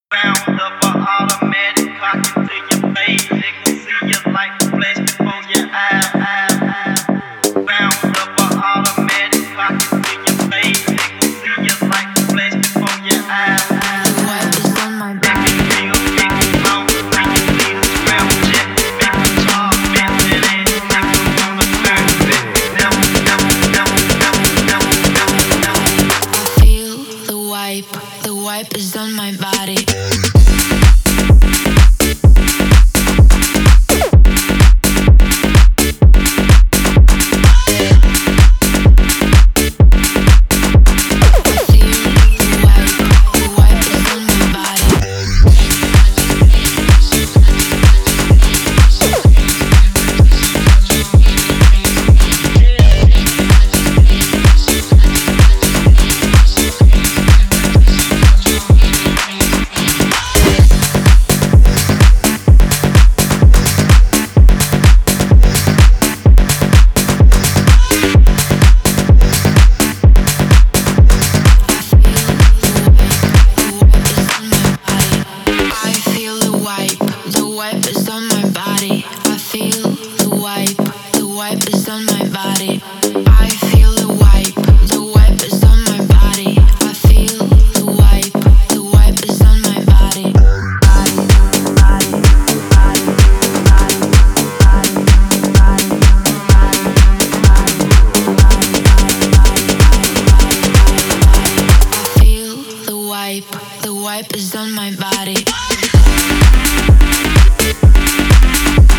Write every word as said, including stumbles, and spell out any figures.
Round up a automatic, cock it to your face. They can see you like the flash before your eyes. Round up a automatic, cock it to your face. They can see you like the flash before your eyes. What is on my Make back? it feel big and long when you see the scrap jet. Make a charge, bend that ass, make a woman turn back. Never, never, never, never, never, never, never. I feel the wipe. The wipe is on my body. The wipe is on my body.